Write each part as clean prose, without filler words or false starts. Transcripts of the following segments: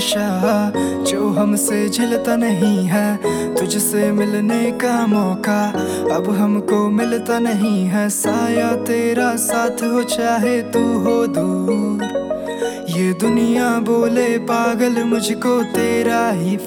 नशा जो हमसे झिलता नहीं है, तुझसे मिलने का मौका अब हमको मिलता नहीं है। साया तेरा साथ हो चाहे तू हो दूर, ये दुनिया बोले पागल मुझको तेरा ही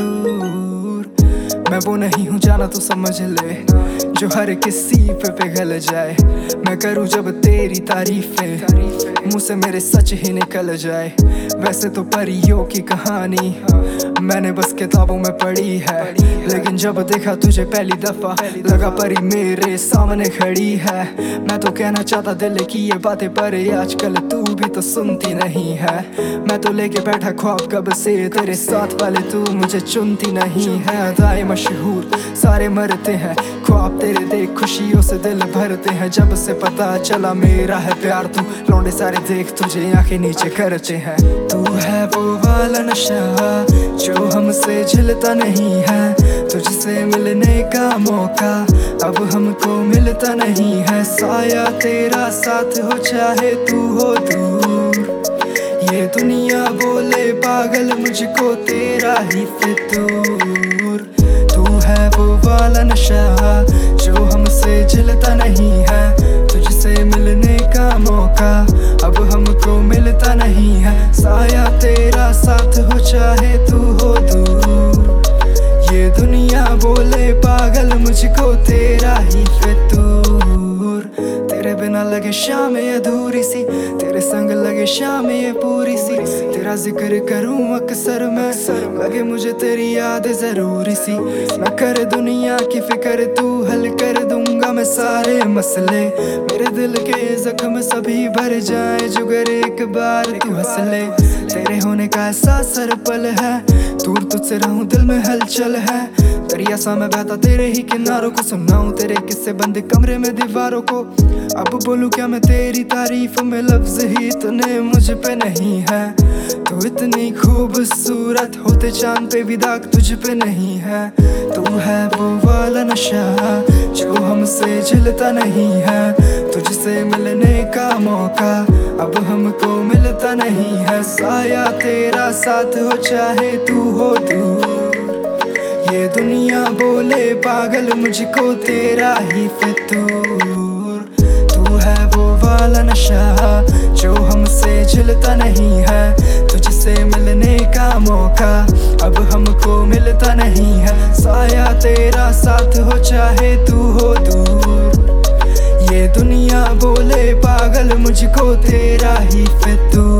फितूर। मैं वो नहीं हूँ जाना तो समझ ले, जो हर किसी पे पिघल जाए। मैं करूँ जब तेरी तारीफें, मुँह से मेरे सच ही निकल जाए। वैसे तो परियों की कहानी मैंने बस किताबों में पढ़ी है, लेकिन जब देखा तुझे पहली दफा लगा परी मेरे सामने खड़ी है। मैं तो कहना चाहता दिल की ये बातें, पर आजकल तू भी तो सुनती नहीं है। मैं तो लेके बैठा ख्वाब कब से तेरे साथ वाले, तू मुझे चुनती नहीं है। अदाएं मशहूर सारे मरते हैं, ख्वाब तेरे देख खुशियों से दिल भरते हैं। जब से पता चला मेरा है प्यार तू, लौंडे सारे देख तुझे आंखें नीचे करते हैं। तू है वो वाला नशा जो हमसे झिलता नहीं है, तुझसे मिलने का मौका अब हमको मिलता नहीं है। साया तेरा साथ हो चाहे तू हो दूर, ये दुनिया बोले पागल मुझको तेरा ही फितूर। तू है वो वाला नशा जो हमसे झिलता नहीं है, तुझसे मिलने का मौका अब हमको मिलता नहीं है। साया तेरा साथ हो चाहे तू हो दूर, ये दुनिया बोले पागल मुझको तेरा ही फितूर। तेरे बिना लगे शाम अधूरी सी, तेरे संग लगे शाम ये पूरी सी। तेरा जिक्र करूं अक्सर मैं, लगे मुझे तेरी याद जरूरी सी। मैं कर दुनिया की फिक्र तू हल कर दूंगा मैं सारे मसले। मेरे दिल के जख्म सभी भर जाए जुगर एक बार तू हंस ले। तेरे होने का एहसास हर पल है, दूर तुझसे रहूं दिल में हलचल है। दरिया सा मैं बहता तेरे ही किनारों को, सुनाऊं तेरे किस्से बंद कमरे में दीवारों को। अब बोलूं क्या मैं तेरी तारीफ में, लफ्ज ही इतने मुझ पे नहीं है। तू इतनी खूबसूरत होते चांद पे भी दाग तुझ पे नहीं है। तू है वो वाला नशा जो हमसे झिलता नहीं है, तुझसे मिलने का मौका अब हमको मिलता नहीं है। साया तेरा साथ हो चाहे तू हो दूर, ये दुनिया बोले पागल मुझको तेरा ही फितूर। तू है वो वाला नशा जो हमसे झिलता नहीं है, तुझसे मिलने का मौका अब हमको मिलता नहीं है। साया तेरा साथ हो चाहे तू हो दूर, ये दुनिया बोले पागल मुझको तेरा ही फितूर।